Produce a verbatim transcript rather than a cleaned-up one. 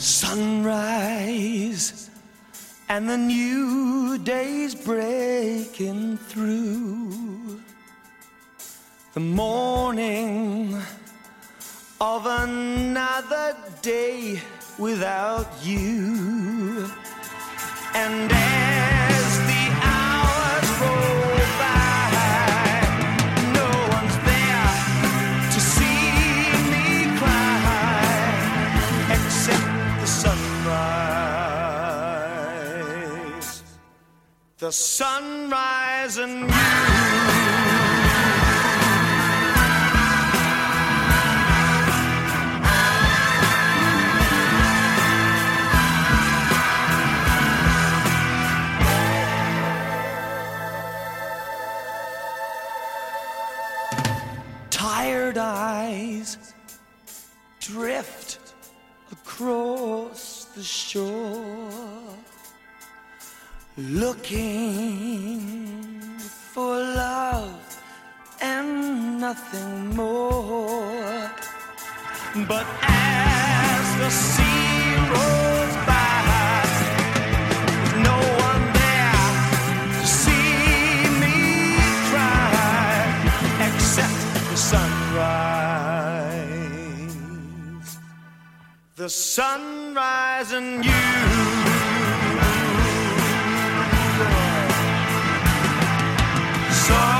Sunrise and the new day's breaking through. The morning of another day without you. And as the hours roll by, no one's there to see me cry except the sunrise. The sunrise and you. Tired eyes drift across the shore, looking for love and nothing more. But as the sea rolls by, there's no one there to see me cry except the sunrise, the sunrise and you. So